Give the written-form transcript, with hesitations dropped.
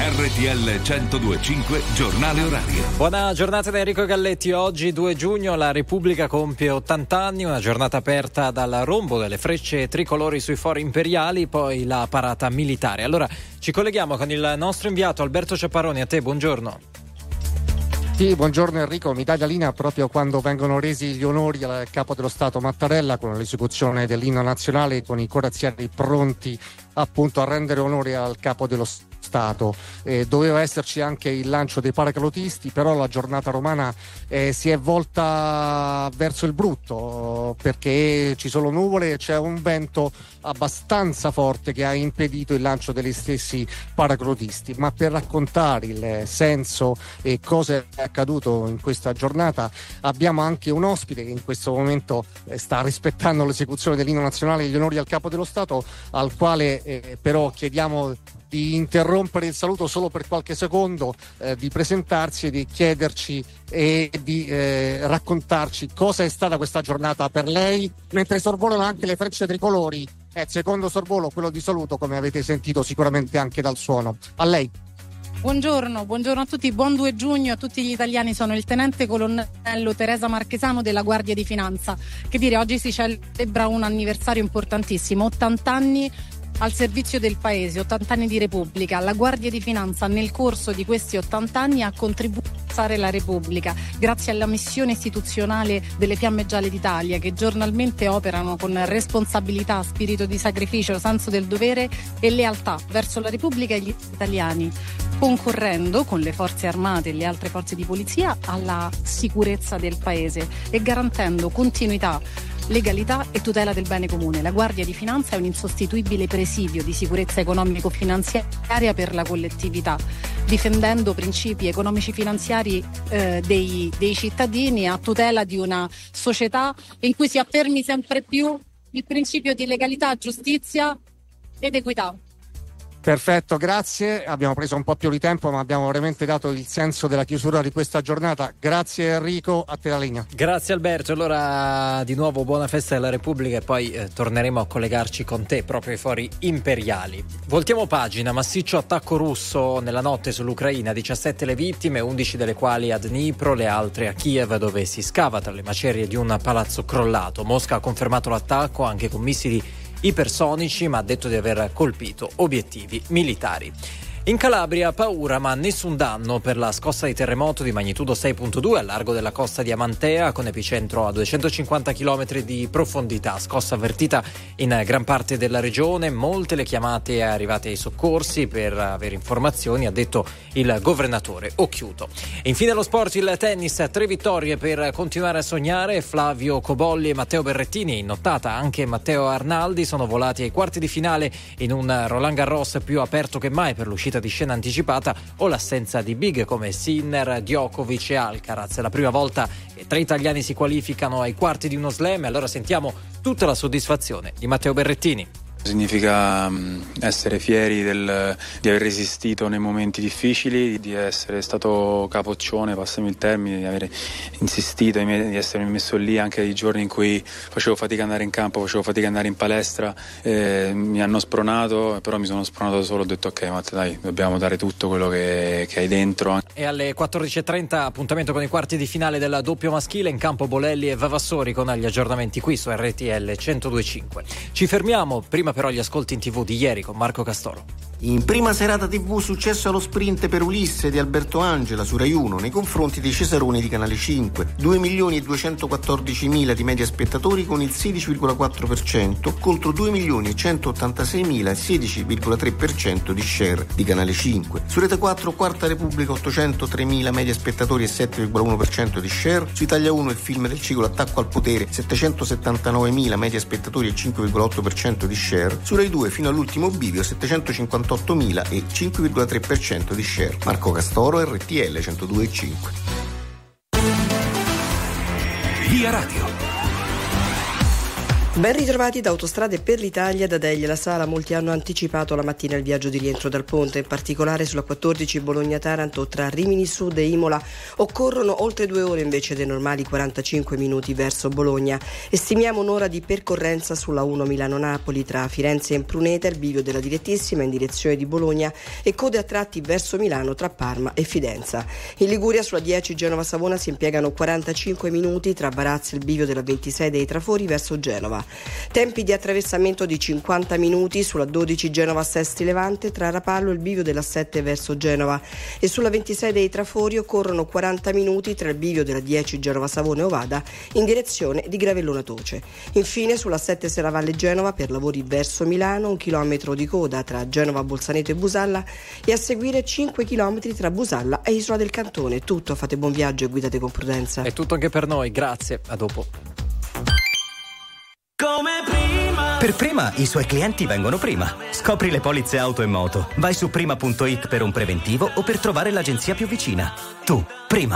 RTL 102.5 Giornale Orario. Buona giornata da Enrico Galletti. Oggi 2 giugno la Repubblica compie 80 anni, una giornata aperta dal rombo delle frecce tricolori sui fori imperiali, poi la parata militare. Allora ci colleghiamo con il nostro inviato Alberto Ciapparoni. A te, buongiorno. Sì, buongiorno Enrico, mi dai la linea proprio quando vengono resi gli onori al capo dello Stato Mattarella con l'esecuzione dell'inno nazionale, con i corazzieri pronti appunto a rendere onore al capo dello Stato. Doveva esserci anche il lancio dei paracadutisti, però la giornata romana si è volta verso il brutto perché ci sono nuvole e c'è un vento abbastanza forte che ha impedito il lancio degli stessi paracadutisti. Ma per raccontare il senso e cosa è accaduto in questa giornata abbiamo anche un ospite che in questo momento sta rispettando l'esecuzione dell'inno nazionale e gli onori al capo dello Stato, al quale però chiediamo di interrompere il saluto solo per qualche secondo, di presentarsi e di chiederci e di raccontarci cosa è stata questa giornata per lei, mentre sorvolano anche le frecce tricolori. Secondo sorvolo, quello di saluto, come avete sentito sicuramente anche dal suono. A lei. Buongiorno a tutti, buon 2 giugno a tutti gli italiani. Sono il tenente colonnello Teresa Marchesano della Guardia di Finanza. Che dire, oggi si celebra un anniversario importantissimo, 80 anni al servizio del paese, 80 anni di Repubblica. La Guardia di Finanza nel corso di questi 80 anni ha contribuito a fare la Repubblica grazie alla missione istituzionale delle Fiamme Gialle d'Italia, che giornalmente operano con responsabilità, spirito di sacrificio, senso del dovere e lealtà verso la Repubblica e gli italiani, concorrendo con le forze armate e le altre forze di polizia alla sicurezza del paese e garantendo continuità, legalità e tutela del bene comune. La Guardia di Finanza è un insostituibile presidio di sicurezza economico-finanziaria per la collettività, difendendo principi economici finanziari dei cittadini a tutela di una società in cui si affermi sempre più il principio di legalità, giustizia ed equità. Perfetto, grazie. Abbiamo preso un po' più di tempo, ma abbiamo veramente dato il senso della chiusura di questa giornata. Grazie Enrico, a te la linea. Grazie Alberto. Allora di nuovo buona festa della Repubblica e poi torneremo a collegarci con te proprio ai fori imperiali. Voltiamo pagina. Massiccio attacco russo nella notte sull'Ucraina, 17 le vittime, 11 delle quali a Dnipro, le altre a Kiev, dove si scava tra le macerie di un palazzo crollato. Mosca ha confermato l'attacco anche con missili ipersonici, ma ha detto di aver colpito obiettivi militari. In Calabria paura ma nessun danno per la scossa di terremoto di magnitudo 6.2 al largo della costa di Amantea, con epicentro a 250 km di profondità. Scossa avvertita in gran parte della regione, molte le chiamate arrivate ai soccorsi per avere informazioni, ha detto il governatore Occhiuto. E infine lo sport, il tennis, 3 vittorie per continuare a sognare. Flavio Cobolli e Matteo Berrettini, in nottata anche Matteo Arnaldi, sono volati ai quarti di finale in un Roland Garros più aperto che mai per l'uscita di scena anticipata o l'assenza di big come Sinner, Djokovic e Alcaraz. È la prima volta che 3 italiani si qualificano ai quarti di uno slam, e allora sentiamo tutta la soddisfazione di Matteo Berrettini. Significa essere fieri di aver resistito nei momenti difficili, di essere stato capoccione, passami il termine, di aver insistito, di essermi messo lì anche i giorni in cui facevo fatica ad andare in campo, facevo fatica ad andare in palestra. Mi hanno spronato, però mi sono spronato solo, ho detto ok Matteo, dai, dobbiamo dare tutto quello che hai dentro. E alle 14.30 appuntamento con i quarti di finale del doppio maschile, in campo Bolelli e Vavassori, con gli aggiornamenti qui su RTL 102.5. Ci fermiamo, prima però gli ascolti in TV di ieri con Marco Castoro. In prima serata TV successo allo sprint per Ulisse di Alberto Angela su Rai 1 nei confronti dei Cesaroni di Canale 5. 2.214.000 di media spettatori con il 16,4% contro 2.186.000 e 16,3% di share di Canale 5. Su Rete 4 Quarta Repubblica 803.000 media spettatori e 7,1% di share. Su Italia 1 il film del ciclo Attacco al potere 779.000 media spettatori e 5,8% di share. Su Rai 2 fino all'ultimo bivio 758.000 e 5,3% di share. Marco Castoro, RTL 102.5. Via Radio. Ben ritrovati da Autostrade per l'Italia, da Deglia La Sala. Molti hanno anticipato la mattina il viaggio di rientro dal ponte, in particolare sulla 14 Bologna-Taranto tra Rimini Sud e Imola. Occorrono oltre 2 ore invece dei normali 45 minuti verso Bologna. E stimiamo un'ora di percorrenza sulla 1 Milano-Napoli tra Firenze e Impruneta, il bivio della direttissima in direzione di Bologna, e code a tratti verso Milano tra Parma e Fidenza. In Liguria sulla 10 Genova-Savona si impiegano 45 minuti tra Varazze e il bivio della 26 dei Trafori verso Genova. Tempi di attraversamento di 50 minuti sulla 12 Genova-Sesti Levante tra Rapallo e il bivio della 7 verso Genova, e sulla 26 dei Trafori occorrono 40 minuti tra il bivio della 10 Genova-Savona e Ovada in direzione di Gravellona Toce. Infine sulla 7 Serravalle Genova per lavori verso Milano 1 chilometro di coda tra Genova Bolzaneto e Busalla, e a seguire 5 chilometri tra Busalla e Isola del Cantone. Tutto, fate buon viaggio e guidate con prudenza. È tutto anche per noi, grazie, a dopo. Come prima. Per Prima i suoi clienti vengono prima. Scopri le polizze auto e moto. Vai su prima.it per un preventivo o per trovare l'agenzia più vicina. Tu, Prima.